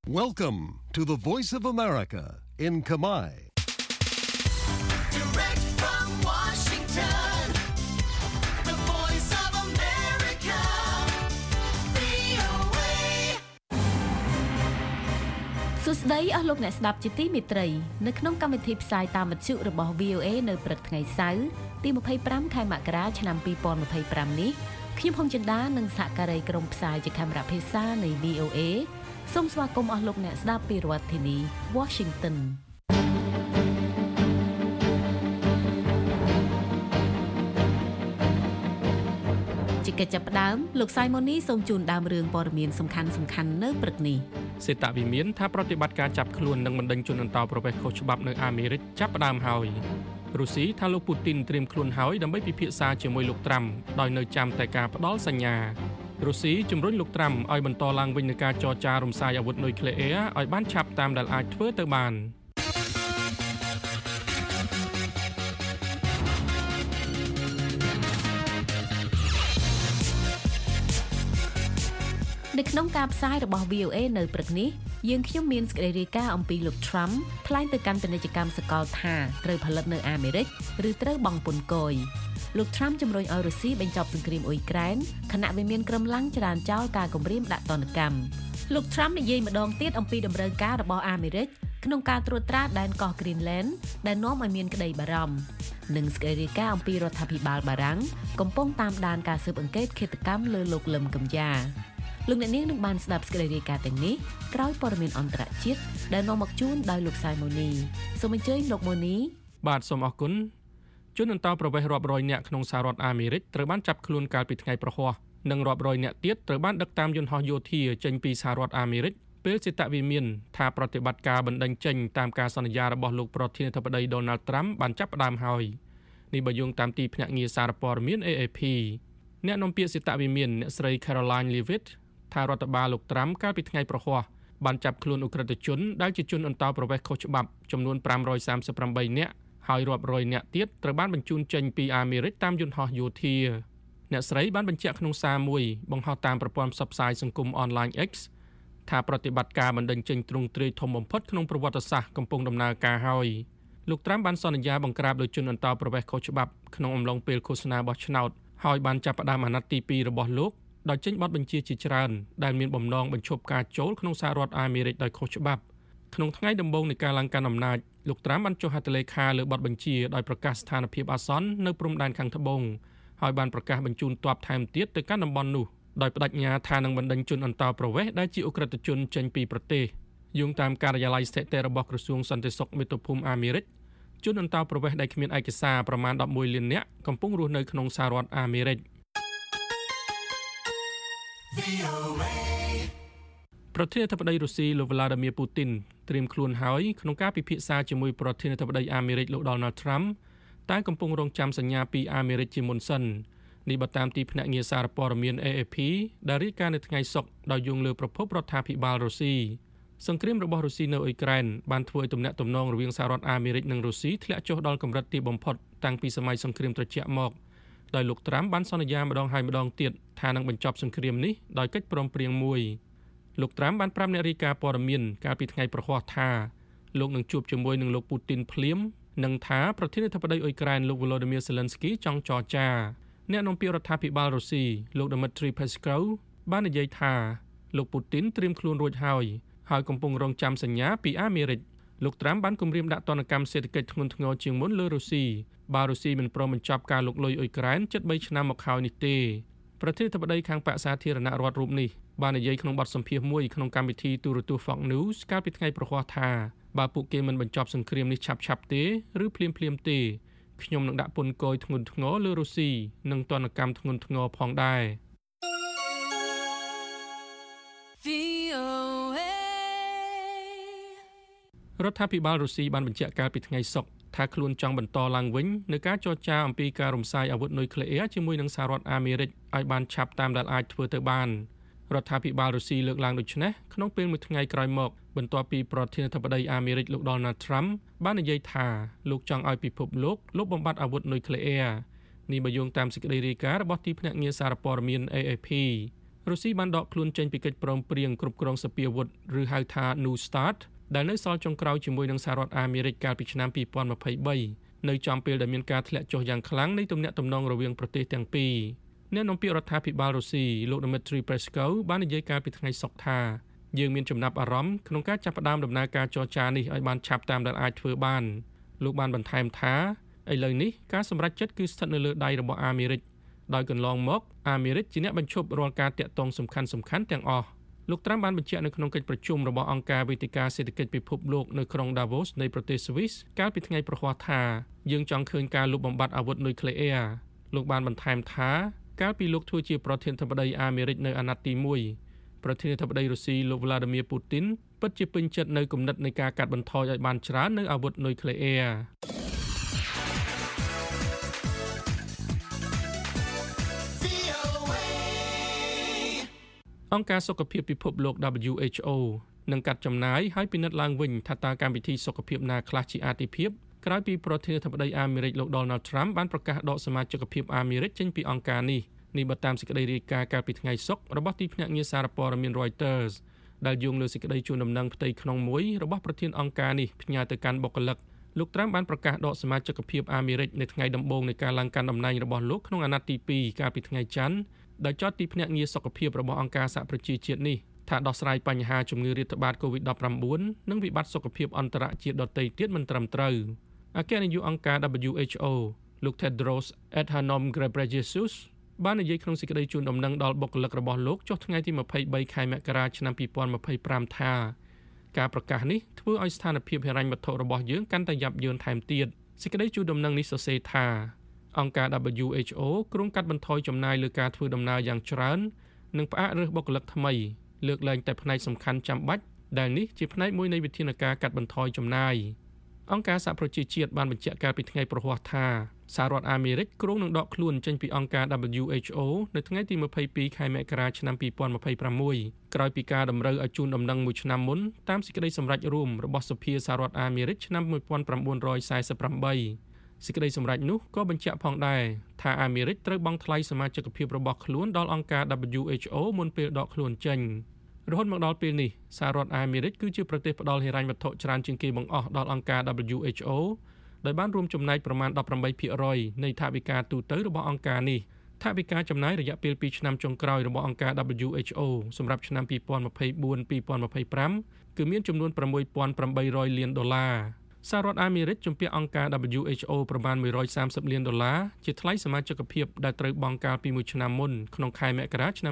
Welcome to the Voice of America in Kamai. Direct from Washington, the Voice of America, VOA. សួស្តីអស់លោកអ្នកស្ដាប់ជាទីមេត្រីនៅក្នុងកម្មវិធីផ្សាយតាមវិទ្យុរបស់ VOA នៅព្រឹកថ្ងៃសៅរ៍ទី25ខែមករាឆ្នាំ2025នេះខ្ញុំហុងចិន្តានិងសហការីក្រុមផ្សាយជាកាមេរ៉ាភាសានៃ VOA សូមស្វាគមន៍អស់លោកអ្នកស្ដាប់ពីរដ្ឋធានី Washington ជាកិច្ចចាប់ផ្ដើមលោកសៃម៉ូនីសូមជូនដើមរឿងព័ត៌មានសំខាន់ៗនៅព្រឹកនេះសេតវិមានថាប្រតិបត្តិការចាប់ខ្លួននិងបណ្តេញជនអន្តោប្រវេសន៍ខុសច្បាប់នៅអាមេរិកចាប់ផ្ដើមហើយរុស្ស៊ីថាលោកពូទីនត្រៀមខ្លួនហើយដើម្បីពិភាក្សាជាមួយលោកត្រាំដោយនៅចាំតែការផ្ដល់សញ្ញារុស្ស៊ីជំរុញលោកត្រាំឲ្យបន្តឡើងវិញនឹងការចរចារំសាយអាវុធនុយក្លេអ៊ែរឲ្យបានឆាប់តាមដែលអាចធ្វើទៅបាននៅក្នុងការផ្សាយរបស់ VOA នៅព្រឹកនេះយើងខ្ញុំមានសេចក្តីរាយការណ៍អំពីលោក Trump ថ្លែងទៅកាន់ពាណិជ្ជកម្មសកលថាត្រូវផលិតនៅអាមេរិកឬត្រូវបង់ពន្ធគយលោក Trump ជំរុញឲ្យរុស្ស៊ីបញ្ចប់សង្គ្រាមអ៊ុយក្រែនខណៈវាមានក្រុមឡើងចរានចោលការគំរាមដាក់ទណ្ឌកម្មលោក Trump និយាយម្ដងទៀតអំពីតម្រូវការរបស់អាមេរិកក្នុងការត្រួតត្រាដែនកោះ Greenland ដែលនាំឲ្យមានក្តីបារម្ភនិងសេចក្តីរាយការណ៍អំពីរដ្ឋាភិបាលបារាំងកំពុងតាមដានការស៊ើបអង្កេតឃាតកម្មលើលោកលឹមកំយ៉ាលោកអ្នកនាងនឹងបានស្ដាប់សេចក្តីរាយការណ៍ទាំងនេះក្រោយព័ត៌មានអន្តរជាតិដែលនាំមកជូនដោយលោកសៃម៉ូនីសូមអញ្ជើញលោកម៉ូនីបាទសូមអរគុណជនអន្តោប្រវេសន៍រាប់រយនាក់ក្នុងសហរដ្ឋអាមេរិកត្រូវបានចាប់ខ្លួនកាលពីថ្ងៃប្រហ័សនិងរាប់រយនាក់ទៀតត្រូវបានដឹកតាមយន្តហោះយោធាចេញពីសហរដ្ឋអាមេរិកពេលសេតវិមានថាប្រតិបត្តិការបណ្តេញចេញតាមការសន្យារបស់លោកប្រធានាធិបតី Donald Trump បានចាប់ផ្ដើមហើយនេះបើយោងតាមទីភ្នាក់ងារសារព័ត៌មាន AFP អ្នកនាំពាក្យសេតវិមានអ្នកស្រី Caroline Leavitt ថារដ្ឋបាលលោកត្រាំកាលពីថ្ងៃប្រហ័សបានចាប់ខ្លួនអ ுக ្រិតជនដែលជាជនអន្តោប្រវេសន៍ខុសច្បាប់ចំនួន538នាក់ហើយរាប់រយនាក់ទៀតត្រូវបានបញ្ជូនចេញពីអាមេរិកតាមយន្តហោះយោធាអ្នកស្រីបានបញ្ជាក់ក្នុងសារមួយបង្ហោះតាមប្រព័ន្ធផ្សព្វផ្សាយសង្គមអនឡាញ X ថាប្រតិបត្តិការបណ្តេញចេញទ្រង់ទ្រាយធំបំផុតក្នុងប្រវត្តិសាស្ត្រកំពុងដំណើរការហើយលោកត្រាំបានសន្យាបង្ក្រាបលើជនអន្តោប្រវេសន៍ខុសច្បាប់ក្នុងអំឡុងពេលឃោសនាបោះឆ្នោតហើយបានចាប់ផ្ដើមអាណត្តិទី2របស់លោកដោយចេញបទបញ្ជាជាច្រើនដែលមានបំណងបញ្ឈប់ការចូលក្នុងសហរដ្ឋអាមេរិកដោយខុសច្បាប់ក្នុងថ្ងៃដំបូងនៃការឡើងកាន់អំណាចលោកត្រាំបានចុះហត្ថលេខាលើបទបញ្ជាដោយប្រកាសស្ថានភាពអាសន្ននៅព្រំដែនខាងត្បូងហើយបានប្រកាសបញ្ជូនទ័ពថែមទៀតទៅកាន់តំបន់នោះដោយបដិញ្ញាថានឹងបណ្តេញជនអន្តោប្រវេសន៍ដែលជាអ ுக ្រិតជនចេញពីប្រទេសយោងតាមការិយាល័យស្ថិតិរបស់ក្រសួងសន្តិសុខមាតុភូមិអាមេរិកជនអន្តោប្រវេសន៍ដែលគ្មានឯកសារប្រមាណ11លាននាក់កំពុងរស់នៅក្នុងសហរដ្ឋអាមេរិកប្រធានាធិបតីរុស្ស៊ីលោក Vladimir Putin ត្រៀមខ្លួនហើយក្នុងការពិភាក្សាជាមួយប្រធានាធិបតីអាមេរិកលោក Donald Trump តែកំពុងរងចាំសញ្ញាពីអាមេរិកជាមុនសិននេះបើតាមទីភ្នាក់ងារសារព័ត៌មាន AFP ដែលរាយការណ៍នៅថ្ងៃសុក្រដោយយោងលើប្រភពរដ្ឋាភិបាលរុស្ស៊ីសង្គ្រាមរបស់រុស្ស៊ីនៅអ៊ុយក្រែនបានធ្វើឲ្យទំនាក់ទំនងរវាងសហរដ្ឋអាមេរិកនិងរុស្ស៊ីធ្លាក់ចុះដល់កម្រិតទាបបំផុតតាំងពីសម័យសង្គ្រាមត្រជាក់មកដោយលោកត្រាំបានសន្យាម្ដងហើយម្ដងទៀតថានឹងបញ្ចប់សង្គ្រាមនេះដោយកិច្ចព្រមព្រៀងមួយលោកត្រាំបានប្រាប់អ្នករាយការណ៍ព័ត៌មានកាលពីថ្ងៃប្រហ័សថាលោកនឹងជួបជាមួយនឹងលោកពូទីនភ្លាមនិងថាប្រធានាធិបតីអ៊ុយក្រែនលោក Volodymyr Zelensky ចង់ចរចាអ្នកនាំពាក្យរដ្ឋាភិបាលរុស្ស៊ីលោក Dmitry Peskov បាននិយាយថាលោកពូទីនត្រៀមខ្លួនរួចហើយកំពុងរងចាំសញ្ញាពីអាមេរិកលោកត្រាំបានគម្រាមដាក់ទណ្ឌកម្មសេដ្ឋកិច្ចធ្ងន់ធ្ងរជាងមុនលើរុស្ស៊ីបើរុស្ស៊ីមិនព្រមបញ្ចប់ការលុកលុយអ៊ុយក្រែនជិត3ឆ្នាំមកហើយនេះទេប្រធានាធិបតីខាងបក្សសាធារណរដ្ឋរូបនេះបាននិយាយក្នុងបទសម្ភាសន៍មួយក្នុងកម្មវិធីទូរទស្សន៍ Fox News កាលពីថ្ងៃប្រហ័សថាបើពួកគេមិនបញ្ចប់សង្គ្រាមនេះឆាប់ៗទេឬភ្លាមៗទេខ្ញុំនឹងដាក់ពន្ធគយធ្ងន់ធ្ងរលើរុស្ស៊ីនិងទណ្ឌកម្មធ្ងន់ធ្ងរផងដែររដ្ឋាភិបាលរុស្ស៊ីបានបញ្ជាក់កាលពីថ្ងៃសុក្រថាខ្លួនចង់បន្តឡើងវិញនៅការចរចាអំពីការរំសាយអាវុធនុយក្លេអ៊ែរជាមួយនឹងសហរដ្ឋអាមេរិកឲ្យបានឆាប់តាមដែលអាចធ្វើទៅបានរដ្ឋាភិបាលរុស្ស៊ីលើកឡើងដូចនេះក្នុងពេលមួយថ្ងៃក្រោយមកបន្ទាប់ពីប្រធានាធិបតីអាមេរិកលោក Donald Trump បាននិយាយថាលោកចង់ឲ្យពិភពលោកលុបបំបាត់អាវុធនុយក្លេអ៊ែរនេះបើយោងតាមសេចក្តីរាយការណ៍របស់ទីភ្នាក់ងារសារព័ត៌មាន AFP រុស្ស៊ីបានដកខ្លួនចេញពីកិច្ចព្រមព្រៀងគ្រប់គ្រងសពាវុធឬហៅថា New START ដែលនៅសល់ចុងក្រោយជាមួយនឹងសហរដ្ឋអាមេរិកកាលពីឆ្នាំ2023នៅចំពេលដែលមានការធ្លាក់ចុះយ៉ាងខ្លាំងនៃទំនាក់ទំនងរវាងប្រទេសទាំងពីរអ្នកនាំពាក្យរដ្ឋាភិបាលរុស្ស៊ីលោក Dmitry Peskov បាននិយាយកាលពីថ្ងៃសុក្រថាយើងមានចំណាប់អារម្មណ៍ក្នុងការចាប់ផ្ដើមដំណើរការចរចានេះឲ្យបានឆាប់តាមដែលអាចធ្វើបានលោកបានបន្ថែមថាឥឡូវនេះការសម្រេចចិត្តគឺស្ថិតនៅលើដៃរបស់អាមេរិកដោយកន្លងមកអាមេរិកជាអ្នកបញ្ឈប់រាល់ការតាក់ទងសំខាន់ៗទាំងអស់លោកត្រាំបានបញ្ជាក់នៅក្នុងកិច្ចប្រជុំរបស់អង្គការវេទិកាសេដ្ឋកិច្ចពិភពលោកនៅក្រុង Davos នៃប្រទេស Swiss កាលពីថ្ងៃប្រហ័សថាយើងចង់ឃើញការលុបបំបាត់អាវុធនុយក្លេអ៊ែរលោកបានបន្ថែមថាកាលពីលោកធ្វើជាប្រធានាធិបតីអាមេរិកនៅអាណត្តិទី1ប្រធានាធិបតីរុស្ស៊ីលោក Vladimir Putin ពិតជាពេញចិត្តនៅគំនិតនៃការកាត់បន្ថយឲ្យបានច្រើននៅអាវុធនុយក្លេអ៊ែរអង្គការសុខភាពពិភពលោក WHO នឹងកាត់ចំណាយហើយពិនិត្យឡើងវិញថាតើកម្មវិធីសុខភាពណាខ្លះជាអាទិភាពក្រោយពីប្រធានាធិបតីអាមេរិកលោក Donald Trump បានប្រកាសដកសមាជិកភាពអាមេរិកចេញពីអង្គការនេះបើតាមសេចក្តីរាយការណ៍កាលពីថ្ងៃសុក្ររបស់ទីភ្នាក់ងារសារព័ត៌មាន Reuters ដែលយោងលើសេចក្តីជូនដំណឹងផ្ទៃក្នុងមួយរបស់ប្រធានអង្គការនេះផ្ញើទៅកាន់បុគ្គលិកលោក Trump បានប្រកាសដកសមាជិកភាពអាមេរិកនៅថ្ងៃដំបូងនៃការឡើងកាន់តំណែងរបស់លោកក្នុងអាណត្តិទី2កាលពីថ្ងៃច័ន្ទដោយចោទទីភ្នាក់ងារសុខភាពរបស់អង្គការសហប្រជាជាតិនេះថាដោះស្រាយបញ្ហាជំងឺរាតត្បាត COVID-19 និងវិបត្តិសុខភាពអន្តរជាតិដទៃទៀតមិនត្រឹមត្រូវអគ្គនាយកអង្គការ WHO លោក Tedros Adhanom Ghebreyesus បាននិយាយក្នុងសេចក្តីជូនដំណឹងដល់បុគ្គលិករបស់លោកចុះថ្ងៃទី23ខែមករាឆ្នាំ2025ថាការប្រកាសនេះធ្វើឲ្យស្ថានភាពហិរញ្ញវត្ថុរបស់យើងកាន់តែយ៉ាប់យ៉ឺនថែមទៀតសេចក្តីជូនដំណឹងនេះសរសេរថាអង្គការ WHO គ្រោងកាត់បន្ថយចំណាយលើការធ្វើដំណើរយ៉ាងច្រើននិងផ្អាករើសបុគ្គលិកថ្មីលើកលែងតែផ្នែកសំខាន់ចាំបាច់ដែលនេះជាផ្នែកមួយនៃវិធានការកាត់បន្ថយចំណាយអង្គការសហប្រជាជាតិបានបញ្ជាក់កាលពីថ្ងៃប្រហ័សថាសហរដ្ឋអាមេរិកគ្រោងនឹងដកខ្លួនចេញពីអង្គការ WHO នៅថ្ងៃទី22ខែមករាឆ្នាំ2026ក្រោយពីការតម្រូវឲ្យជូនដំណឹងមួយឆ្នាំមុនតាមសេចក្តីសម្រេចរួមរបស់សភាសហរដ្ឋអាមេរិកឆ្នាំ1948សេចក្តីសម្រេចនោះក៏បញ្ជាក់ផងដែរថាអាមេរិកត្រូវបង់ថ្លៃសមាជិកភាពរបស់ខ្លួនដល់អង្គការ WHO មុនពេលដកខ្លួនចេញរហូតមកដល់ពេលនេះសហរដ្ឋអាមេរិកគឺជាប្រទេសផ្ដល់ហិរញ្ញវត្ថុច្រើនជាងគេបង្អស់ដល់អង្គការ WHO ដោយបានរួមចំណែកប្រមាណ 18% នៃថវិកាទូទៅរបស់អង្គការនេះថវិកាចំណាយរយៈពេល2ឆ្នាំចុងក្រោយរបស់អង្គការ WHO សម្រាប់ឆ្នាំ2024-2025 គឺមានចំនួន $6,800 លានសហរដ្ឋអាមេរិកជំពាក់អង្គការ WHO ប្រមាណ$130 លានជាថ្លៃសមាជិកភាពដែលត្រូវបង់កាលពី1ឆ្នាំមុនក្នុងខែមករាឆ្នាំ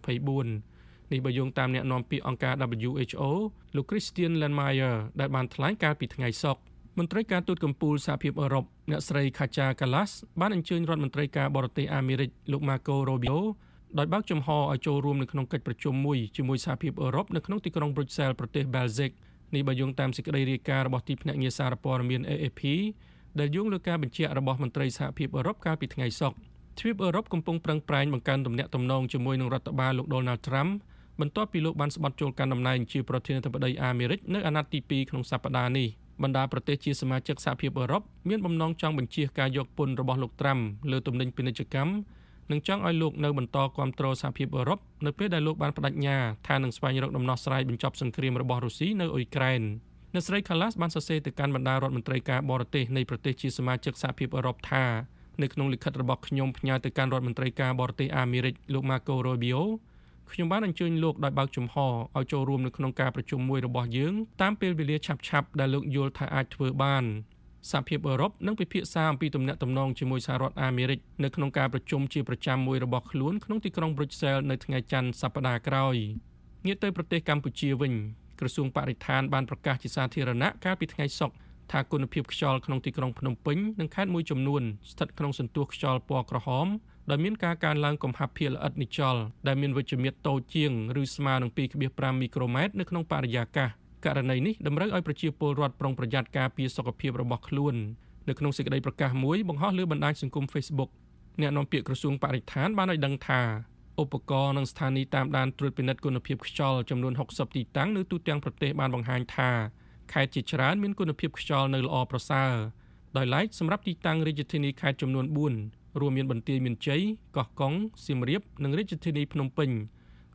2024នេះបើយោងតាមអ្នកនាំពាក្យអង្គការ WHO លោក Christian Lindmeier ដែលបានថ្លែងកាលពីថ្ងៃសុក្រមន្ត្រីការទូតកំពូលសហភាពអឺរ៉ុបអ្នកស្រី Kaja Kallas បានអញ្ជើញរដ្ឋមន្ត្រីការបរទេសអាមេរិកលោក Marco Rubio ដោយបើកចំហឲ្យចូលរួមនៅក្នុងកិច្ចប្រជុំមួយជាមួយសហភាពអឺរ៉ុបនៅក្នុងទីក្រុង Brussels ប្រទេស Belgiumនេះបើយោងតាមសេចក្តីរាយការណ៍របស់ទីភ្នាក់ងារសារព័ត៌មាន AFP ដែលយោងលើការបញ្ជាក់របស់មន្ត្រីសហភាពអឺរ៉ុបកាលពីថ្ងៃសុក្រទ្វីបអឺរ៉ុបកំពុងប្រឹងប្រែងបង្កើនទំនាក់ទំនងជាមួយនឹងរដ្ឋបាលលោក Donald Trump បន្ទាប់ពីលោកបានស្បត់ចូលកាន់តំណែងជាប្រធានាធិបតីអាមេរិកនៅអាណត្តិទី2ក្នុងសប្តាហ៍នេះបណ្ដាប្រទេសជាសមាជិកសហភាពអឺរ៉ុបមានបំណងចង់បញ្ជៀសការយកពន្ធរបស់លោក Trump លើទំនិញពាណិជ្ជកម្មនិងចង់ឲ្យលោកនៅបន្តគាំទ្រសហភាពអឺរ៉ុបនៅពេលដែលលោកបានបដិញ្ញាថានឹងស្វែងរកដំណោះស្រាយបញ្ចប់សង្គ្រាមរបស់រុស្ស៊ីនៅអ៊ុយក្រែនអ្នកស្រី Kallas បានសរសេរទៅកាន់បណ្ដារដ្ឋមន្ត្រីការបរទេសនៃប្រទេសជាសមាជិកសហភាពអឺរ៉ុបថានៅក្នុងលិខិតរបស់ខ្ញុំផ្ញើទៅកាន់រដ្ឋមន្ត្រីការបរទេសអាមេរិកលោក Marco Rubio ខ្ញុំបានអញ្ជើញលោកដោយបើកចំហឲ្យចូលរួមនៅក្នុងការប្រជុំមួយរបស់យើងតាមពេលវេលាឆាប់ៗដែលលោកយល់ថាអាចធ្វើបានសហភាពអឺរ៉ុបនឹងពិភាក្សាអំពីទំនាក់ទំនងជាមួយសហរដ្ឋអាមេរិកនៅក្នុងការប្រជុំជាប្រចាំមួយរបស់ខ្លួនក្នុងទីក្រុង Brussels នៅថ្ងៃច័ន្ទសប្តាហ៍ក្រោយងាកទៅប្រទេសកម្ពុជាវិញក្រសួងបរិស្ថានបានប្រកាសជាសាធារណៈកាលពីថ្ងៃសុក្រថាគុណភាពខ្យល់ក្នុងទីក្រុងភ្នំពេញនិងខេត្តមួយចំនួនស្ថិតក្នុងសន្ទុះខ្យល់ពណ៌ក្រហមដែលមានការកើនឡើងកំហាប់ភាគល្អិតនិច្ឆលដែលមានវិជ្ជមាត្រតូចជាងឬស្មើនឹង 2.5 មីក្រូម៉ែត្រនៅក្នុងបរិយាកាសករណីនេះតម្រូវឲ្យប្រជាពលរដ្ឋប្រុងប្រយ័ត្នការពារសុខភាពរបស់ខ្លួននៅក្នុងសេចក្តីប្រកាសមួយបង្ហោះលើបណ្ដាញសង្គម Facebook អ្នកនាំពាក្យក្រសួងបរិស្ថានបានឲ្យដឹងថាឧបករណ៍និងស្ថានីយ៍តាមដានត្រួតពិនិត្យគុណភាពខ្យល់ចំនួន60ទីតាំងនៅទូទាំងប្រទេសបានបង្ហាញថាខេត្តជាច្រើនមានគុណភាពខ្យល់នៅល្អប្រសើរដោយឡែកសម្រាប់ទីតាំងរាជធានីខេត្តចំនួន4រួមមានបន្ទាយមានជ័យកោះកុងសៀមរាបនិងរាជធានីភ្នំពេញ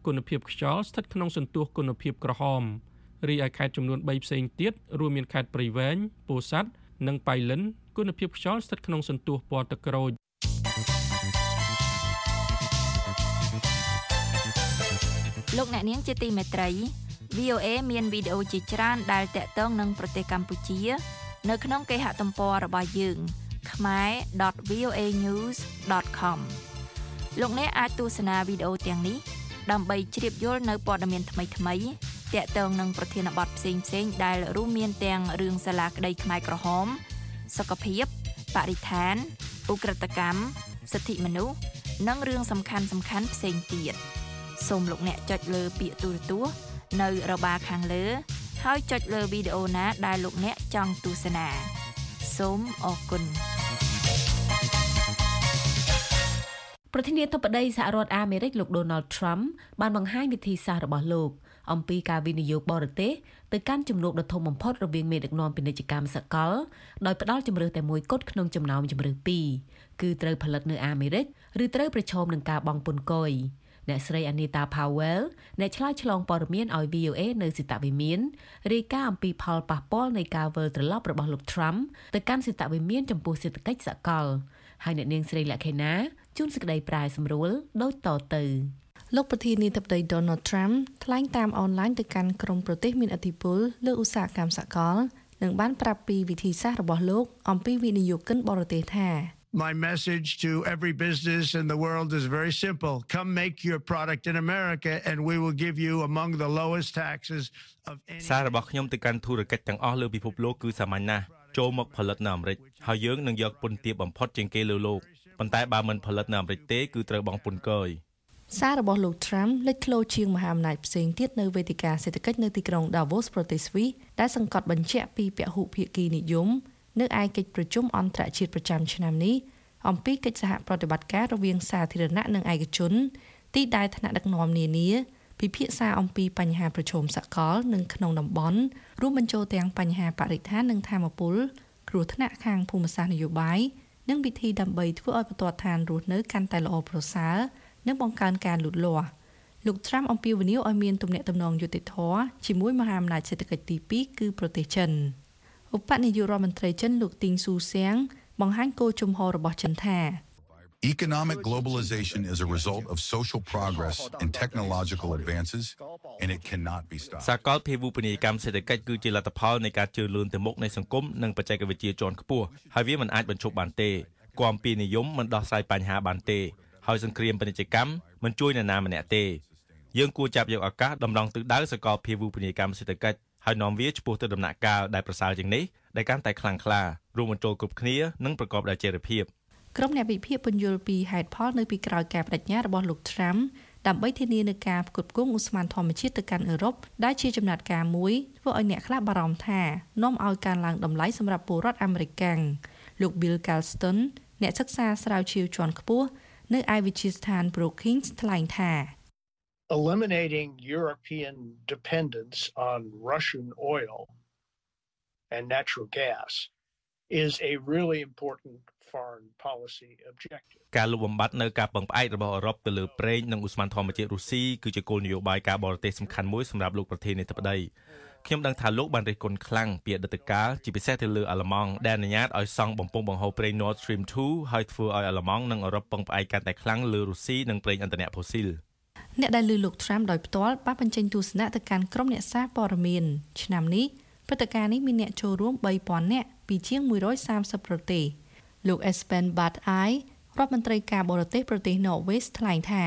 គុណភាពខ្យល់ស្ថិតក្នុងសន្ទុះគុណភាពក្រហមរីឯខេត្តចំនួន3ផ្សេងទៀតរួមមានខេត្តព្រៃវែងពោធិ៍សាត់និងប៉ៃលិនគុណភាពខ្យល់ស្ថិតក្នុងសន្ទុះពណ៌ទឹកក្រូចលោកអ្នកនាងជាទីមេត្រី VOA មានវីដេអូជាច្រើនដែលតាក់ទងនឹងប្រទេសកម្ពុជានៅក្នុងគេហទំព័ររបស់យើង khmer.voanews.com លោកអ្នកអាចទស្សនាវីដេអូទាំងនេះដើម្បីជ្រាបយល់នៅព័ត៌មានថ្មីៗតាក់ទងនឹងប្រធានបទផ្សេងៗដែលរួមមានទាំងរឿងសាលាក្តីខ្មែរក្រហមសុខភាពបរិស្ថានឧក្រិដ្ឋកម្មសិទ្ធិមនុស្សនិងរឿងសំខាន់ៗផ្សេងទៀតសូមលោកអ្នកចុចលើពាក្យទូរទស្សន៍នៅរបារខាងលើហើយចុចលើវីដេអូណាដែលលោកអ្នកចង់ទស្សនាសូមអរគុណប្រធានាធិបតីសហរដ្ឋអាមេរិកលោក Donald Trump បានបង្ហាញវិធីសាស្ត្ររបស់លោកអំពីការវិនិយោគបរទេសទៅកាន់ជំនួបដ៏ធំបំផុតរវាងមេដឹកនាំពាណិជ្ជកម្មសកលដោយផ្ដល់ជម្រើសតែមួយគត់ក្នុងចំណោមជម្រើសពីរគឺត្រូវផលិតនៅអាមេរិកឬត្រូវប្រឈមនឹងការបង់ពន្ធគយអ្នកស្រី Anita Powell អ្នកឆ្លើយឆ្លងព័ត៌មានឲ្យ VOA នៅសេតវិមានរាយការណ៍អំពីផលប៉ះពាល់នៃការវិលត្រឡប់របស់លោក Trump ទៅកាន់សេតវិមានចំពោះសេដ្ឋកិច្ចសកលហើយអ្នកនាងស្រីលក្ខិណាជួនសេចក្តីប្រាយសម្រួលដូចតទៅលោកប្រធានាធិបតី Donald Trump ថ្លែងតាមអនឡាញទៅកាន់ក្រុមប្រទេសមានឥទ្ធិពលលើឧស្សាហកម្មសកលនិងបានប្រាប់ពីវិធីសាស្ត្ររបស់លោកអំពីវិនិយោគិនបរទេសថា My message to every business in the world is very simple. Come make your product in America and we will give you among the lowest taxes of any សាររបស់ខ្ញុំទៅកាន់ធុរកិច្ចទាំងអស់លើពិភពលោកគឺសាមញ្ញណាស់ចូលមកផលិតនៅអាមេរិកហើយយើងនឹងយកពន្ធទាបបំផុតជាងគេលើលោកប៉ុន្តែបើមិនផលិតនៅអាមេរិកទេគឺត្រូវបង់ពន្ធគយសាររបស់លោក Trump លេចធ្លោជាងមហាអំណាចផ្សេងទៀតនៅវេទិកាសេដ្ឋកិច្ចនៅទីក្រុង Davos ប្រទេសស្វីសដែលសង្កត់បញ្ជាក់ពីពហុភាគីនិយមនៅឯកិច្ចប្រជុំអន្តរជាតិប្រចាំឆ្នាំនេះអំពីកិច្ចសហប្រតិបត្តិការរវាងសាធារណៈនិងឯកជនទីដែលថ្នាក់ដឹកនាំនានាពិភាក្សាអំពីបញ្ហាប្រឈមសកលនិងក្នុងតំបន់រួមបញ្ចូលទាំងបញ្ហាបរិស្ថាននិងថាមពលគ្រោះថ្នាក់ខាងភូមិសាស្ត្រនយោបាយនិងវិធីដើម្បីធ្វើឲ្យបន្ទាត់ឋានរស់នៅកាន់តែល្អប្រសើរនិងបង្កើនការលូតលាស់លោក Trump អំពាវនាវឲ្យមានទំនាក់ទំនងយុត្តិធម៌ជាមួយមហាអំណាចសេដ្ឋកិច្ចទី2គឺប្រទេសចិនឧបនាយករដ្ឋមន្ត្រីចិនលោកទីងស៊ូសៀងបង្ហាញគោលជំហររបស់ចិនថា Economic globalization is a result of social progress and technological advances and it cannot be stopped. សកលភាវូបនីយកម្មសេដ្ឋកិច្ចគឺជាលទ្ធផលនៃការជឿនលឿនទៅមុខនៃសង្គមនិងបច្ចេកវិទ្យាជាន់ខ្ពស់ហើយវាមិនអាចបញ្ឈប់បានទេគំពីនិយមមិនដោះស្រាយបញ្ហាបានទេហើយសង្គ្រាមពាណិជ្ជកម្មមិនជួយនរណាម្នាក់ទេយើងគួរចាប់យកឱកាសដំណងទិសដៅសកលភាវូបនីយកម្មសេដ្ឋកិច្ចហើយនាំវាឆ្ពោះទៅដំណាក់កាលដែលប្រសើរជាងនេះដែលកាន់តែខ្លាំងក្លារួមបញ្ចូលគ្រប់គ្នានិងប្រកបដោយចីរភាពក្រុមអ្នកវិភាគពន្យល់ពីហេតុផលនៅពីក្រោយការបដិញ្ញារបស់លោក Trump ដើម្បីធានានូវការផ្គត់ផ្គង់ឧស្ម័នធម្មជាតិទៅកាន់អឺរ៉ុបដែលជាចំណាត់ការមួយធ្វើឲ្យអ្នកខ្លះបារម្ភថានាំឲ្យការឡើងតម្លៃសម្រាប់ពលរដ្ឋអាមេរិកលោក Bill Galston អ្នកសិក្សាស្រាវជ្រាវជាន់ខ្ពស់នៅឯវិទ្យាស្ថាន Brookings ថ្លែងថា Eliminating European dependence on Russian oil and natural gas is a really important foreign policy objective. ការលុបបំបាត់នៅការពឹងផ្អែករបស់អឺរ៉ុបទៅលើប្រេងនិងឧស្ម័នធម្មជាតិរុស្ស៊ីគឺជាគោលនយោបាយការបរទេសសំខាន់មួយសម្រាប់លោកប្រធានាធិបតីខ្ញុំដឹងថាលោកបានរិះគន់ខ្លាំងពីអតីតកាលជាពិសេសទៅលើអាល្លឺម៉ង់ដែលអនុញ្ញាតឲ្យសង់បំពង់បង្ហូរប្រេង Nord Stream 2ហើយធ្វើឲ្យអាល្លឺម៉ង់និងអឺរ៉ុបពឹងផ្អែកកាន់តែខ្លាំងលើរុស្ស៊ីនិងប្រេងឥន្ធនៈផូស៊ីលអ្នកដែលលើលោក Trump ដោយផ្ទាល់បានបញ្ចេញទស្សនៈទៅកាន់ក្រុមអ្នកសារព័ត៌មានឆ្នាំនេះព្រឹត្តិការណ៍នេះមានអ្នកចូលរួម 3,000 នាក់ពីជាង130ប្រទេសលោក Espen Barth Eide រដ្ឋមន្ត្រីការបរទេសប្រទេស Norway ថ្លែងថា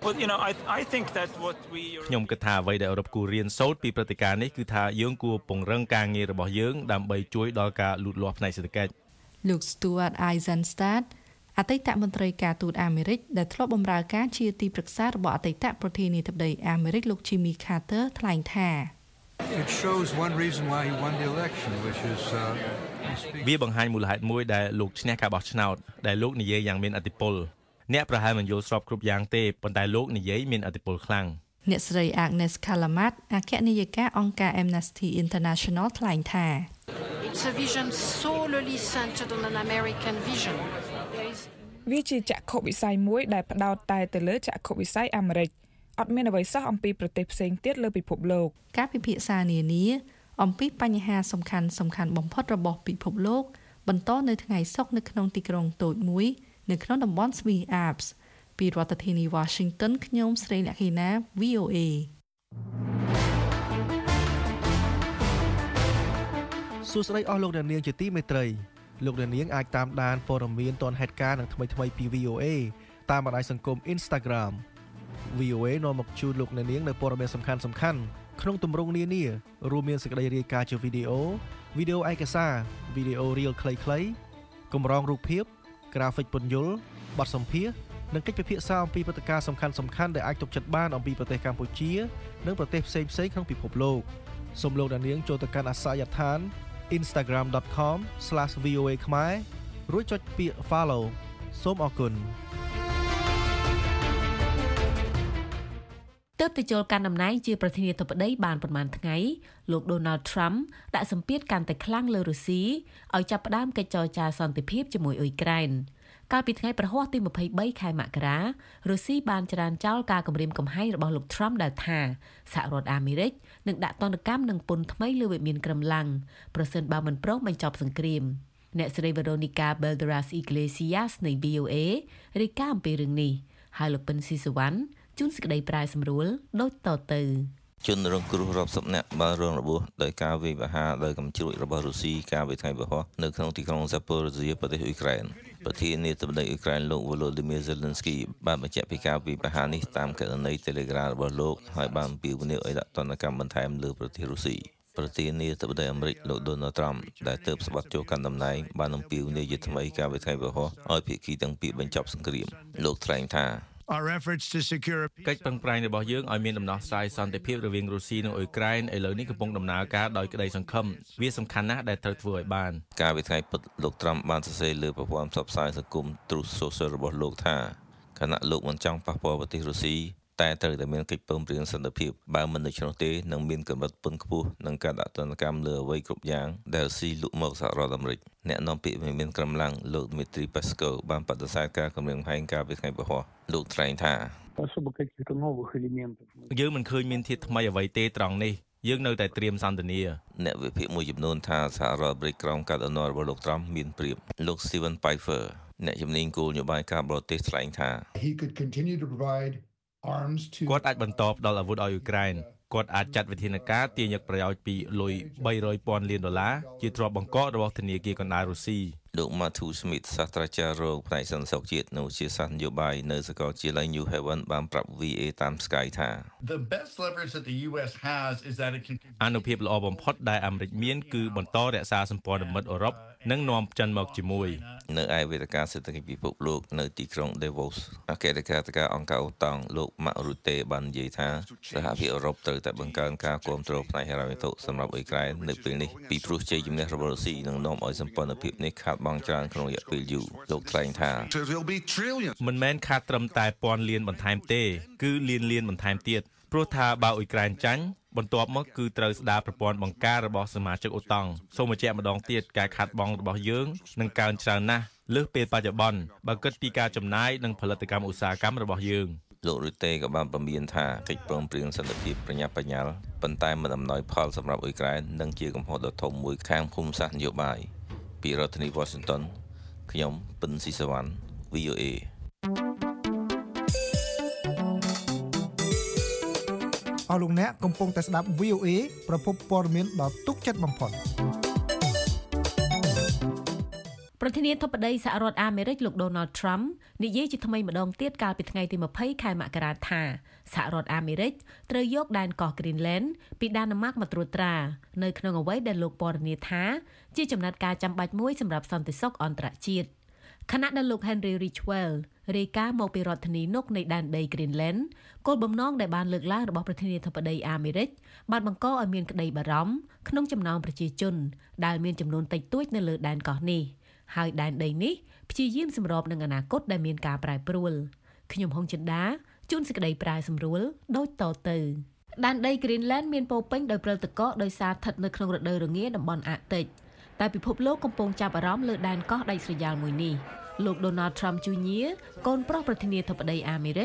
ខ្ញុំគិតថាអ្វីដែលអឺរ៉ុបគួររៀនសូត្រពីព្រឹត្តិការណ៍នេះគឺថាយើងគួរពង្រឹងការងាររបស់យើងដើម្បីជួយដល់ការលូតលាស់ផ្នែកសេដ្ឋកិច្ចលោក Stuart Eizenstat អតីតមន្ត្រីការទូតអាមេរិកដែលធ្លាប់បម្រើការជាទីប្រឹក្សារបស់អតីតប្រធានាធិបតីអាមេរិកលោក Jimmy Carter ថ្លែងថា It shows one reason why he won the election which is វាបង្ហាញមូលហេតុមួយដែលលោកឈ្នះការបោះឆ្នោតដែលលោកនិយាយយ៉ាងមានឥទ្ធិពលអ្នកប្រហែលមិនយល់ស្របគ្រប់យ៉ាងទេប៉ុន្តែលោកនិយាយមានឥទ្ធិពលខ្លាំងអ្នកស្រី Agnes Callamard អគ្គនាយិកាអង្គការ Amnesty International ថ្លែងថា It's a vision solely centered on an American vision. វាជាចក្ខុវិស័យមួយដែលផ្ដោតតែទៅលើចក្ខុវិស័យអាមេរិកអត់មានអ្វីសោះអំពីប្រទេសផ្សេងទៀតលើពិភពលោកការពិភាក្សានានាអំពីបញ្ហាសំខាន់បំផុតរបស់ពិភពលោកបន្តនៅថ្ងៃសុក្រនៅក្នុងទីក្រុងតូចមួយនៅក្នុងតំបន់ Swiss Alps ពីរដ្ឋធានី Washington ខ្ញុំស្រីលក្ខិណា VOA សួស្តីអស់លោកអ្នកនាងជាទីមេត្រីលោកអ្នកនាងអាចតាមដានព័ត៌មានទាន់ហេតុការណ៍និងថ្មីៗពី VOA តាមបណ្ដាញសង្គម Instagram VOA នាំមកជូនលោកអ្នកនាងនៅព័ត៌មានសំខាន់ៗក្នុងទម្រង់នានារួមមានសេចក្តីរាយការណ៍ជាវីដេអូឯកសារវីដេអូ Reel ខ្លីៗកម្រងរូបភាពក្រាហ្វិកពន្យល់បទសម្ភាសន៍និងកិច្ចពិភាក្សាអំពីព្រឹត្តិការណ៍សំខាន់ៗដែលអាចទុកចិត្តបានអំពីប្រទេសកម្ពុជានិងប្រទេសផ្សេងៗក្នុងពិភពលោកសូមលោកអ្នកនាងចូលទៅកាន់អាសយដ្ឋាន instagram.com/voa ខ្មែររួចចុចពាក្យ follow សូមអរគុណទើបទៅចូលកាន់តំណែងជាប្រធានាធិបតីបានប្រមាណថ្ងៃលោក Donald Trump ដាក់សម្ពាធកាន់តែខ្លាំងលើរុស្ស៊ីឲ្យចាប់ផ្ដើមកិច្ចចរចាសន្តិភាពជាមួយអ៊ុយក្រែនកាលពីថ្ងៃប្រហ័សទី23ខែមករារុស្ស៊ីបានចរានចោលការគម្រាមកំហែងរបស់លោក Trump ដែលថាសហរដ្ឋអាមេរិកនឹងដាក់ទណ្ឌកម្មនិងពន្ធថ្មីលើវិមានក្រំឡាំងប្រសិនបើមិនព្រមបញ្ចប់សង្គ្រាមអ្នកស្រី Veronica Balderas Iglesias នៃ VOA រាយការណ៍អំពីរឿងនេះហើយលោកពិនស៊ីសវណ្ណជួនសេចក្តីប្រាយសម្រួលដូចតទៅជនរងគ្រោះរាប់សិបនាក់បានរងរបួសដោយការវាយប្រហារដោយកាំជ្រួចរបស់រុស្ស៊ីកាលពីថ្ងៃពហុនៅក្នុងទីក្រុង Zaporizhzhia ប្រទេសអ៊ុយក្រែនប្រធានាធិបតីអ៊ុយក្រែនលោក Volodymyr Zelensky បានបញ្ជាក់ពីការវាយប្រហារនេះតាមករណី Telegram របស់លោកហើយបានអំពាវនាវឲ្យដាក់ទណ្ឌកម្មបន្ថែមលើប្រទេសរុស្ស៊ីប្រធានាធិបតីអាមេរិកលោក Donald Trump ដែលទើបស្បត់ចូលកាន់តំណែងបានអំពាវនាវជាថ្មីកាលពីថ្ងៃពហុឲ្យភាគីទាំងពីរបញ្ចប់សង្គ្រាមលោកថ្លែងថា Our efforts to secure កិច្ចប្រឹងប្រែងរបស់យើងឲ្យមានដំណោះស្រាយសន្តិភាពរវាងរុស្ស៊ីនិងអ៊ុយក្រែនឥឡូវនេះកំពុងដំណើរការដោយក្តីសង្ឃឹមវាសំខាន់ណាស់ដែលត្រូវធ្វើឲ្យបានកាលពីថ្ងៃពុធលោក Trump បានសរសេរលើប្រព័ន្ធផ្សព្វផ្សាយសង្គម Truth Social របស់លោកថាខណៈលោកមិនចង់ប៉ះពាល់ប្រទេសរុស្ស៊ីតែត្រូវតែមានកិច្ចព្រមព្រៀងសន្តិភាពបើមិនដូច្នោះទេនឹងមានកម្រិតពន្ធខ្ពស់និងការដាក់ទណ្ឌកម្មលើអ្វីគ្រប់យ៉ាងដែលរុស្ស៊ីលក់មកសហរដ្ឋអាមេរិកអ្នកនាំពាក្យវិមានក្រំឡាំងលោក Dmitry Peskov បានបដិសេធការគម្រាមកំហែងកាលពីថ្ងៃពហុលោកថ្លែងថាយើងមិនឃើញមានធាតុថ្មីអ្វីទេត្រង់នេះយើងនៅតែត្រៀមសន្ទនាអ្នកវិភាគមួយចំនួនថាសហរដ្ឋអាមេរិកក្រោមការដឹកនាំរបស់លោក Trump មានប្រៀបលោក Stephen Pifer អ្នកជំនាញគោលនយោបាយការបរទេសថ្លែងថាគាត់អាចបន្តផ្ដល់អាវុធឲ្យអ៊ុយក្រែនគាត់អាចចាត់វិធានការទាញយកប្រយោជន៍ពីលុយ$300,000 លានជាទ្រព្យបង្កករបស់ធនាគារកណ្ដាលរុស្ស៊ីលោក Matthew Smith សាស្ត្រាចារ្យរងផ្នែកសន្តិសុខជាតិនិងវិទ្យាសាស្ត្រនយោបាយនៅសាកលវិទ្យាល័យ New Haven បានប្រាប់ VA តាម Sky ថា The best leverage that the US has is that it can អានុភាពល្អបំផុតដែលអាមេរិកមានគឺបន្តរក្សាសម្ព័ន្ធមិត្តអឺរ៉ុបនិងនាំចិនមកជាមួយនៅឯវេទិកាសេដ្ឋកិច្ចពិភពលោកនៅទីក្រុង Davos អគ្គលេខាធិការអង្គការអូតាំងលោក Mark Rutte បាននិយាយថាសហភាពអឺរ៉ុបត្រូវតែបង្កើនការគាំទ្រផ្នែកហិរញ្ញវត្ថុសម្រាប់អ៊ុយក្រែននៅពេលនេះពីព្រោះជ័យជំនះរបស់រុស្ស៊ីនឹងនាំឲ្យសម្ព័ន្ធភាពនេះខាតបង់ច្រើនក្នុងរយៈពេលយូរលោកថ្លែងថាមិនមែនខាតត្រឹមតែ$1,000,000,000បន្ថែមទេគឺលានបន្ថែមទៀតព្រោះថាបើអ៊ុយក្រែនចាញ់បន្ទាប់មកគឺត្រូវស្ដារប្រព័ន្ធបង្ការរបស់សមាជិកអូតាំងសូមបញ្ជាក់ម្ដងទៀតការខាតបង់របស់យើងនឹងកើនច្រើនណាស់លើសពេលបច្ចុប្បន្នបើគិតពីការចំណាយនិងផលិតកម្មឧស្សាហកម្មរបស់យើងលោករុតេក៏បានប្រមានថាកិច្ចព្រមព្រៀងសន្តិភាពប្រញាប់ប្រញាល់ប៉ុន្តែមិនអំណោយផលសម្រាប់អ៊ុយក្រែននិងជាកំហុសដ៏ធំមួយខាងភូមិសាស្ត្រនយោបាយពីរដ្ឋធានី Washington ខ្ញុំពិនស៊ីសវណ្ណ VOA អស់លោកអ្នកកំពុងតែស្ដាប់ VOA ប្រភពព័ត៌មានដ៏ទុកចិត្តបំផុតប្រធានាធិបតីសហរដ្ឋអាមេរិកលោក Donald Trump និយាយជាថ្មីម្ដងទៀតកាលពីថ្ងៃទី20ខែមករាថាសហរដ្ឋអាមេរិកត្រូវយកដែនកោះ Greenland ពីដាណឺម៉ាកមកត្រួតត្រានៅក្នុងអ្វីដែលលោកពណ៌នាថាជាចំណាត់ការចាំបាច់មួយសម្រាប់សន្តិសុខអន្តរជាតិខណៈដែលលោក Henry Ridgwell រាយការណ៍មកពីរដ្ឋធានីនុកនៃដែនដី Greenland គោលបំណងដែលបានលើកឡើងរបស់ប្រធានាធិបតីអាមេរិកបានបង្កឲ្យមានក្តីបារម្ភក្នុងចំណោមប្រជាជនដែលមានចំនួនតិចតួចនៅលើដែនកោះនេះហើយដែនដីនេះព្យាយាមសម្របនឹងអនាគតដែលមានការប្រែប្រួលខ្ញុំហុងចិន្តាជួនសេចក្តីប្រាយសម្រួលដូចតទៅដែនដី Greenland មានពោពេញដោយព្រិលទឹកកកដោយសារស្ថិតនៅក្នុងរដូវរងាតំបន់អាកតិចតែពិភពលោកកំពុងចាប់អារម្មណ៍លើដែនកោះដាច់ស្រយាលមួយនេះលោក Donald Trump Jr. កូនប្រុសប្រធានាធិបតីអាមេរិក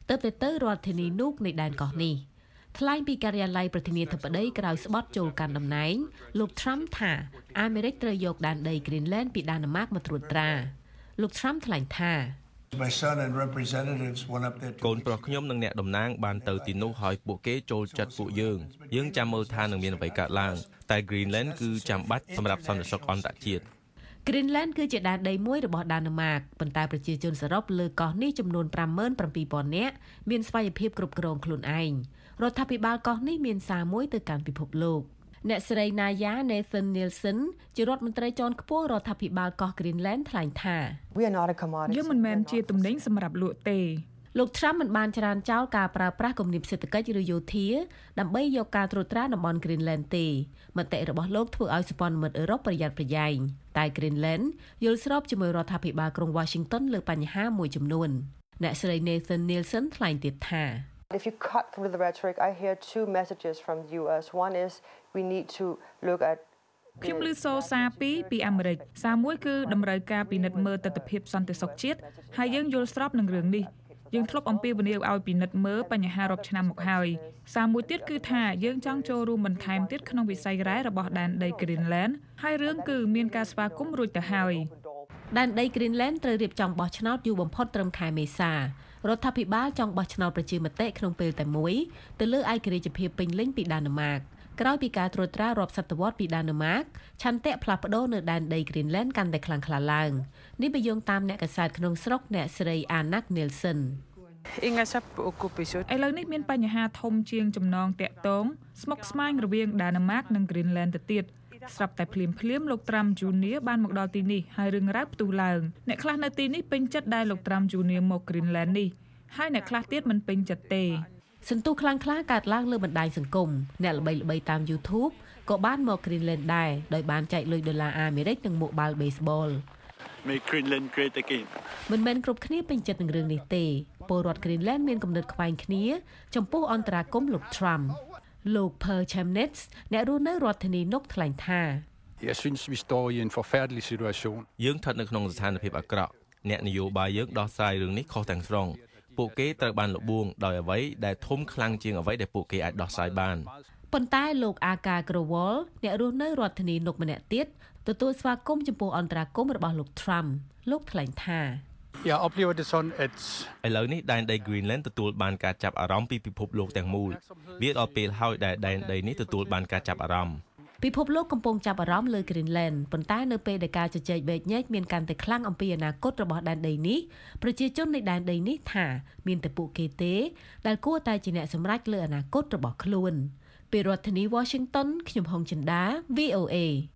ទើបតែទៅរដ្ឋធានីនូកនៃដែនកោះនេះថ្លែងពីការិយាល័យប្រធានាធិបតីក្រោយស្បត់ចូលកាន់តំណែងលោក Trump ថាអាមេរិកត្រូវយកដែនដី Greenland ពីដាណឺម៉ាកមកត្រួតត្រាលោក Trump ថ្លែងថា My son and representatives went up there កូនប្រុសខ្ញុំនិងអ្នកតំណាងបានទៅទីនោះហើយពួកគេចូលចិត្តពួកយើងចាំមើលថានឹងមានអ្វីកើតឡើងតែ Greenland គឺចាំបាច់សម្រាប់សន្តិសុខអន្តរជាតិ Greenland គឺជាដែនដីមួយរបស់ដាណឺម៉ាកប៉ុន្តែប្រជាជនសរុបលើកោះនេះចំនួន 57,000 នាក់មានស្វ័យភាពគ្រប់គ្រងខ្លួនឯងរដ្ឋាភិបាលកោះនេះមានសារមួយទៅកាន់ពិភពលោកអ្នកស្រី Naya Nathan Nielsen ជារដ្ឋមន្ត្រីជាន់ខ្ពស់រដ្ឋាភិបាលកោះ Greenland ថ្លែងថាយើងមិនមែនជាទំនិញសម្រាប់លក់ទេលោក Trump មិនបានច្រានចោលការប្រើប្រាស់គំនិតសេដ្ឋកិច្ចឬយោធាដើម្បីយកការត្រួតត្រាតំបន់ Greenland ទេមតិរបស់លោកធ្វើឲ្យសម្ព័ន្ធមិត្តអឺរ៉ុបប្រយ័ត្នប្រយែងតែ Greenland យល់ស្របជាមួយរដ្ឋាភិបាលក្រុង Washington លើបញ្ហាមួយចំនួនអ្នកស្រី Nathan Nielsen ថ្លែងទៀតថា If you cut through the rhetoric, I hear two messages from the US. One is we need to look at ខ្ញុំឮសូរសារពីអាមេរិកសារមួយគឺតម្រូវការពិនិត្យមើលទស្សនវិជ្ជាសន្តិសុខជាតិហើយយើងយល់ស្របនឹងរឿងនេះយើងធ្លាប់អំពាវនាវឲ្យពិនិត្យមើលបញ្ហារាប់ឆ្នាំមកហើយសារមួយទៀតគឺថាយើងចង់ចូលរួមបន្ថែមទៀតក្នុងវិស័យរ៉ែរបស់ដែនដី Greenland ហើយរឿងគឺមានការស្វាគមន៍រួចទៅហើយដែនដី Greenland ត្រូវរៀបចំបោះឆ្នោតយូរបំផុតត្រឹមខែមេសារដ្ឋាភិបាលចង់បោះឆ្នោតប្រជាមតិក្នុងពេលតែមួយទៅលើឯករាជ្យភាពពេញលេញពីដាណឺម៉ាកក្រោយពីការត្រួតត្រារាប់សតវត្សពីដាណឺម៉ាកឆន្ទៈផ្លាស់ប្ដូរនៅដែនដី Greenland កាន់តែខ្លាំងក្លាឡើងនេះបើយោងតាមអ្នកកាសែតក្នុងស្រុកអ្នកស្រី Anna Nielsen ឥឡូវនេះមានបញ្ហាធំជាងចំណងតាក់ទងស្មុគស្មាញរវាងដាណឺម៉ាកនិង Greenland ទៅទៀតស្រាប់តែភ្លាមលោក Trump Jr. បានមកដល់ទីនេះហើយរឿងរ៉ាវផ្ទុះឡើងអ្នកខ្លះនៅទីនេះពេញចិត្តដែលលោក Trump Jr. មក Greenland នេះហើយអ្នកខ្លះទៀតមិនពេញចិត្តទេសន្ទុះខ្លាំងក្លាកើតឡើងលើបណ្ដាញសង្គមអ្នកល្បីៗតាម YouTube ក៏បានមក Greenland ដែរដោយបានចែកលុយដុល្លារអាមេរិកនិងមួកបាល់ baseball Make Greenland great again មិនមែនគ្រប់គ្នាពេញចិត្តនឹងរឿងនេះទេពលរដ្ឋ Greenland មានគំនិតខ្វែងគ្នាចំពោះអន្តរាគមន៍លោក Trump លោក Per Chamnitz អ្នករស់នៅរដ្ឋធានីនុកថ្លែងថា Jeg synes vi står i en forfærdelig situation យើងស្ថិតនៅក្នុងស្ថានភាពអាក្រក់អ្នកនយោបាយយើងដោះស្រាយរឿងនេះខុសទាំងស្រុងពួកគេត្រូវបានលបួងដោយអ្វីដែលធំខ្លាំងជាងអ្វីដែលពួកគេអាចដោះស្រាយបានប៉ុន្តែលោក Aka Growal អ្នករស់នៅរដ្ឋធានីនុកម្នាក់ទៀតទទួលស្វាគមន៍ចំពោះអន្តរាគមន៍របស់លោក Trump លោកថ្លែងថា Jeg oplever det sådan at ឥឡូវនេះដែនដី Greenland ទទួលបានការចាប់អារម្មណ៍ពីពិភពលោកទាំងមូលវាដល់ពេលហើយដែលដែនដីនេះទទួលបានការចាប់អារម្មណ៍ពិភពលោកកំពុងចាប់អារម្មណ៍លើ Greenland ប៉ុន្តែនៅពេលដែលការជជែកវែកញែកមានកាន់តែខ្លាំងអំពីអនាគតរបស់ដែនដីនេះប្រជាជននៃដែនដីនេះថាមានតែពួកគេទេដែលគួរតែជាអ្នកសម្រេចលើអនាគតរបស់ខ្លួនពីរដ្ឋធានី Washington ខ្ញុំហុងចិន្តា VOA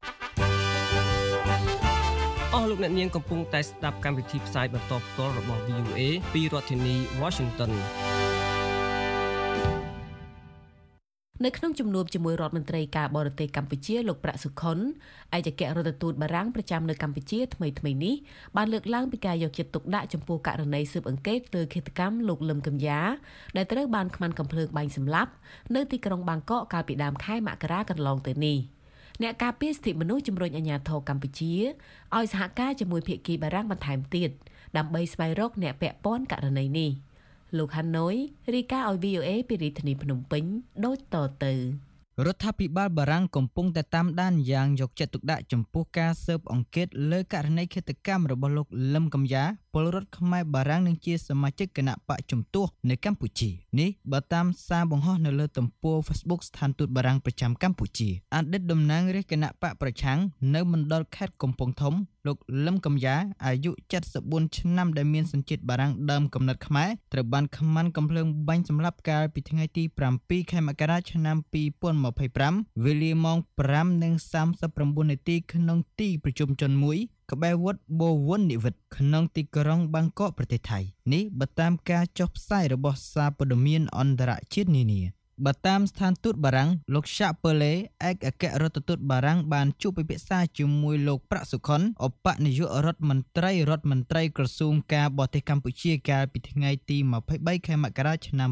អស់លោកអ្នកនាងកំពុងតែស្ដាប់កម្មវិធីផ្សាយបន្តផ្ទាល់របស់ VOA ពីរដ្ឋធានី Washington នៅក្នុងជំនួបជាមួយរដ្ឋមន្ត្រីការបរទេសកម្ពុជាលោកប្រាក់សុខុនឯកអគ្គរដ្ឋទូតបារាំងប្រចាំនៅកម្ពុជាថ្មីនេះបានលើកឡើងពីការយកចិត្តទុកដាក់ចំពោះករណីស៊ើបអង្កេតលើឃាតកម្មលោកលឹមកំយ៉ាដែលត្រូវបានខ្មាន់កំភ្លើងបាញ់សម្លាប់នៅទីក្រុងបាងកកកាលពីដើមខែមករាកន្លងទៅនេះអ្នកការពារសិទ្ធិមនុស្សជំរុញអាជ្ញាធរកម្ពុជាឲ្យសហការជាមួយភាគីបារាំងបន្ថែមទៀតដើម្បីស្វែងរកអ្នកពាក់ព័ន្ធករណីនេះលោកហាណូយរាយការណ៍ឲ្យ VOA ពីរាជធានីភ្នំពេញដូចតទៅរដ្ឋាភិបាលបារាំងកំពុងតែតាមដានយ៉ាងយកចិត្តទុកដាក់ចំពោះការស៊ើបអង្កេតលើករណីឃាតកម្មរបស់លោកលឹមកំយ៉ាពលរដ្ឋខ្មែរបារាំងនិងជាសមាជិកគណៈបកជំទាស់នៅកម្ពុជានេះបើតាមសារបង្ហោះនៅលើទំព័រ Facebook ស្ថានទូតបារាំងប្រចាំកម្ពុជាអតីតតំណាងរាជគណៈបកប្រឆាំងនៅមណ្ឌលខេត្តកំពង់ធំលោកលឹមកំយ៉ាអាយុ74ឆ្នាំដែលមានសញ្ជាតិបារាំងដើមកំណត់ខ្មែរត្រូវបានខ្មាន់កំភ្លើងបាញ់សម្លាប់កាលពីថ្ងៃទី7ខែមករាឆ្នាំ2025វេលាម៉ោង 5:39 នាទីក្នុងទីប្រជុំជនមួយក្បែរវត្តបវរនិវត្តក្នុងទីក្រុងបាងកកប្រទេសថៃនេះបើតាមការចុះផ្សាយរបស់សារព័ត៌មានអន្តរជាតិនានាបើតាមស្ថានទូតបារាំងលោក Jacques Pelé ឯកអគ្គរដ្ឋទូតបារាំងបានជួបពិភាក្សាជាមួយលោកប្រាក់សុខុនឧបនាយករដ្ឋមន្ត្រីក្រសួងការបរទេសកម្ពុជាកាលពីថ្ងៃទី23ខែមករាឆ្នាំ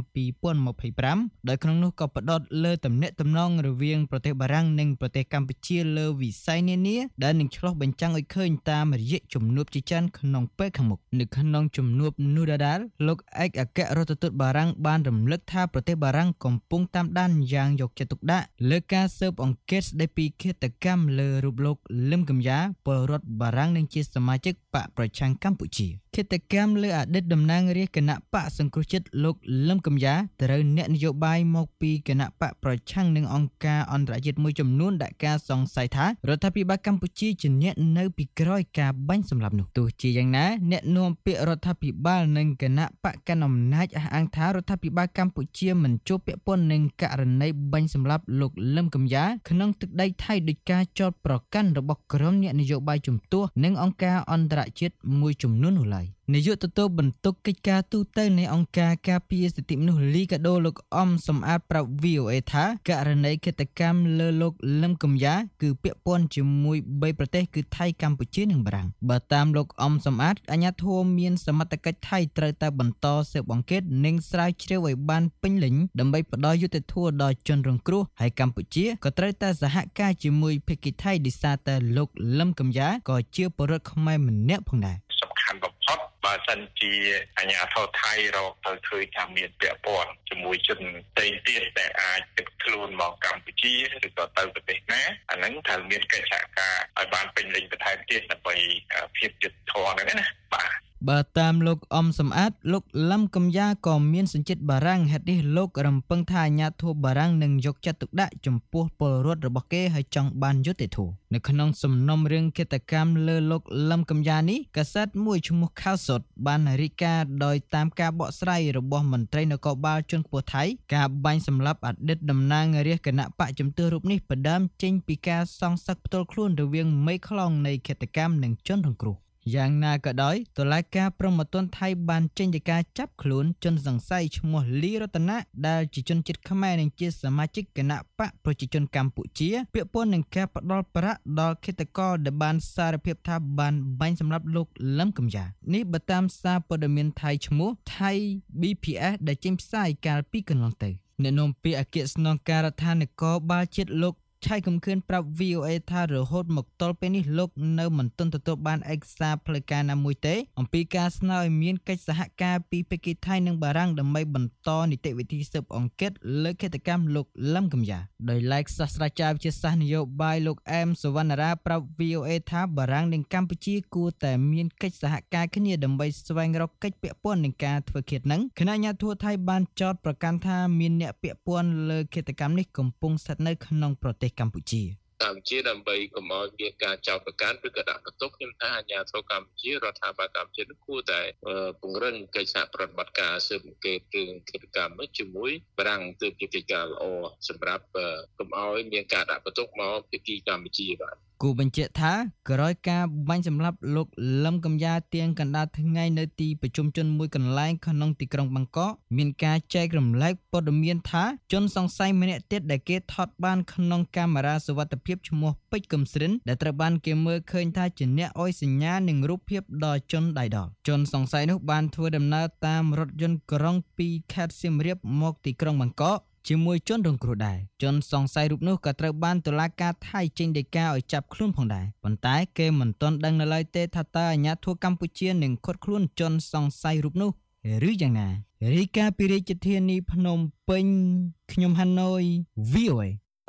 2025ដោយក្នុងនោះក៏ផ្ដោតលើទំនាក់ទំនងរវាងប្រទេសបារាំងនិងប្រទេសកម្ពុជាលើវិស័យនានាដែលនឹងឆ្លុះបញ្ចាំងឲ្យឃើញតាមរយៈជំនួបជាច្រើនក្នុងពេលខាងមុខនៅក្នុងជំនួបនោះដដែលលោកឯកអគ្គរដ្ឋទូតបារាំងបានរំលឹកថាប្រទេសបារាំងកំពុងតាមដានយ៉ាងយកចិត្តទុកដាក់លើការស៊ើបអង្កេតស្ដីពីឃាតកម្មលើរូបលោកលឹមកំយ៉ាពលរដ្ឋបារាំងនិងជាសមាជិកបកប្រឆាំងកម្ពុជាឃាតកម្មលើអតីតតំណាងរាជគណៈបកសង្គ្រោះជាតិលោកលឹមកំយ៉ាត្រូវអ្នកនយោបាយមកពីគណៈបកប្រឆាំងនិងអង្គការអន្តរជាតិមួយចំនួនដាក់ការសង្ស័យថារដ្ឋាភិបាលកម្ពុជាជាអ្នកនៅពីក្រោយការបាញ់សម្លាប់នោះទោះជាយ៉ាងណាអ្នកនាំពាក្យរដ្ឋាភិបាលនិងគណៈបកកណ្ដាលអំណាចអះអាងថារដ្ឋាភិបាលកម្ពុជាមិនជួបពាក់ព័ន្ធនឹងករណីបាញ់សម្លាប់លោកលឹមកំយ៉ាក្នុងទឹកដីថៃដោយការចោទប្រកាន់របស់ក្រុមអ្នកនយោបាយជំទាស់និងអង្គការអន្តរជាតិមួយចំនួននោះឡើយនាយកទទួលបន្ទុកកិច្ចការទូតនៃអង្គការការពារសិទ្ធិមនុស្សលីកាដូលោកអំសំអាតប្រាប់ VOA ថាករណីឃាតកម្មលើលោកលឹមកំយ៉ាគឺពាក់ព័ន្ធជាមួយ3ប្រទេសគឺថៃកម្ពុជានិងបារាំងបើតាមលោកអំសំអាតអាជ្ញាធរមានសមត្ថកិច្ចថៃត្រូវតែបន្តស៊ើបអង្កេតនិងស្រាវជ្រាវឲ្យបានពេញលេញដើម្បីផ្ដល់យុត្តិធម៌ដល់ជនរងគ្រោះហើយកម្ពុជាក៏ត្រូវតែសហការជាមួយភាគីថៃដោយសារតែលោកលឹមកំយ៉ាក៏ជាពលរដ្ឋខ្មែរម្នាក់ផងដែរសំខាន់បំផុតបើសិនជាអាជ្ញាធរថៃរកទៅឃើញថាមានពាក់ព័ន្ធជាមួយជនផ្សេងទៀតដែលអាចទឹកខ្លួនមកកម្ពុជាឬក៏ទៅប្រទេសណាអាហ្នឹងត្រូវមានកិច្ចសហការឲ្យបានពេញលេញបន្ថែមទៀតដើម្បីភាពយុត្តិធម៌ហ្នឹងណាបាទបើតាមលោកអំសំអាតលោកលឹមកំយ៉ាក៏មានសញ្ជាតិបារាំងហេតុនេះលោករំពឹងថាអាជ្ញាធរបារាំងនឹងយកចិត្តទុកដាក់ចំពោះពលរដ្ឋរបស់គេហើយចង់បានយុត្តិធម៌នៅក្នុងសំណុំរឿងឃាតកម្មលើលោកលឹមកំយ៉ានេះកាសែតមួយឈ្មោះ Khawsot បានរាយការណ៍ដោយតាមការបកស្រាយរបស់មន្ត្រីនគរបាលជាន់ខ្ពស់ថៃការបាញ់សម្លាប់អតីតតំណាងរាជគណៈបកជំទាស់រូបនេះផ្ដើមចេញពីការសងសឹកផ្ទាល់ខ្លួនរវាងមេខ្លោងនៃឃាតកម្មនិងជនរងគ្រោះយ៉ាងណាក៏ដោយតុលាការព្រហ្មទណ្ឌថៃបានចេញដីកាចាប់ខ្លួនជនសង្ស័យឈ្មោះលីរតនាដែលជាជនជាតិខ្មែរនិងជាសមាជិកគណៈបកប្រជាជនកម្ពុជាពាក់ព័ន្ធនឹងការផ្ដាល់ប្រាក់ដល់ឃាតករដែលបានសារភាពថាបានបាញ់សម្លាប់លោកលឹមកំយ៉ានេះបើតាមសារព័ត៌មានថៃឈ្មោះ Thai BPS ដែលចេញផ្សាយកាលពីកន្លងទៅអ្នកនាំពាក្យអគ្គស្នងការដ្ឋាននគរបាលជាតិលោកឆៃកំខឿនប្រាប់ VOA ថារហូតមកទល់ពេលនេះលោកនៅមិនទាន់ទទួលបានឯកសារផ្លូវការណាមួយទេអំពីការស្នើឲ្យមានកិច្ចសហការពីភាគីថៃនិងបារាំងដើម្បីបន្តនីតិវិធីស៊ើបអង្កេតលើឃាតកម្មលោកលឹមកំយ៉ាដោយឡែកសាស្ត្រាចារ្យវិទ្យាសាស្ត្រនយោបាយលោកអែមសវណ្ណារាប្រាប់ VOA ថាបារាំងនិងកម្ពុជាគួរតែមានកិច្ចសហការគ្នាដើម្បីស្វែងរកកិច្ចពាក់ព័ន្ធនឹងការធ្វើឃាតនឹងគណៈអាជ្ញាធរថៃបានចោទប្រកាន់ថាមានអ្នកពាក់ព័ន្ធលើឃាតកម្មនេះកំពុងស្ថិតនៅក្នុងប្រទេសកម្ពុជាដើម្បីកុំឲ្យមានការចោទប្រកាន់ឬក៏ដាក់បន្ទុកខ្ញុំថាអាជ្ញាធរកម្ពុជារដ្ឋាភិបាលកម្ពុជាគួរតែពង្រឹងកិច្ចសហប្រតិបត្តិការស៊ើបអង្កេតរឿងឃាតកម្មជាមួយបារាំងទើបជាកិច្ចការល្អសម្រាប់កុំឲ្យមានការដាក់បន្ទុកមកភាគីកម្ពុជាបាទគូបញ្ជាក់ថាក្រោយការបាញ់សម្លាប់លោកលឹមកំយ៉ាទៀងកណ្ដាលថ្ងៃនៅទីប្រជុំជនមួយកន្លែងក្នុងទីក្រុងបាងកកមានការចែករំលែកព័ត៌មានថាជនសង្ស័យម្នាក់ទៀតដែលគេថតបានក្នុងកាមេរ៉ាសុវត្ថិភាពឈ្មោះពេជ្រកឹមស្រិនដែលត្រូវបានគេមើលឃើញថាជាអ្នកអុយសញ្ញានិងរូបភាពដល់ជនដៃដល់ជនសង្ស័យនោះបានធ្វើដំណើរតាមរថយន្តក្រុងពីខេត្តសៀមរាបមកទីក្រុងបាងកកជាមួយជនរងគ្រោះដែរជនសង្ស័យរូបនោះក៏ត្រូវបានតុលាការថៃចេញដីកាឲ្យចាប់ខ្លួនផងដែរប៉ុន្តែគេមិនទាន់ដឹងនៅឡើយទេថាតើអាជ្ញាធរកម្ពុជានឹងឃាត់ខ្លួនជនសង្ស័យរូបនោះឬយ៉ាងណារាយការណ៍ពីរាជធានីភ្នំពេញខ្ញុំហាណូយ VOA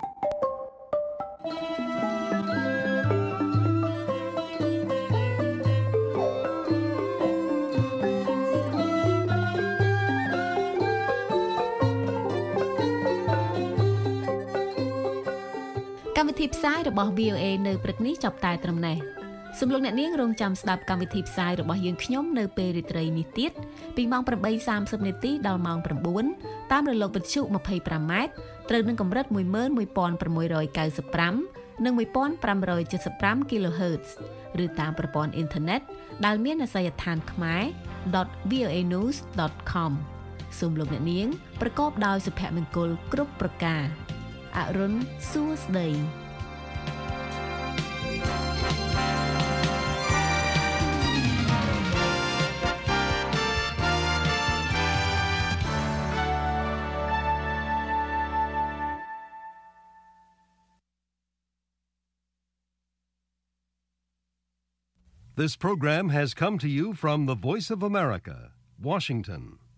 កម្មវិធីផ្សាយរបស់ VOA នៅព្រឹកនេះចាប់តែត្រឹមនេះសូមលោកអ្នកនាងរងចាំស្ដាប់កម្មវិធីផ្សាយរបស់យើងខ្ញុំនៅពេលរាត្រីនេះទៀតពីម៉ោង 8:30 នាទីដល់ម៉ោង 9 តាមរលកវិទ្យុ 25M ត្រូវនឹងកម្រិត 11695 និង 1575 kHz ឬតាមប្រព័ន្ធអ៊ីនធឺណិតដែលមានអាសយដ្ឋានខ្មែរ.voanews.com សូមលោកអ្នកនាងប្រកបដោយសុភមង្គលគ្រប់ប្រការអរុនសួស្តី This program has come to you from the Voice of America, Washington.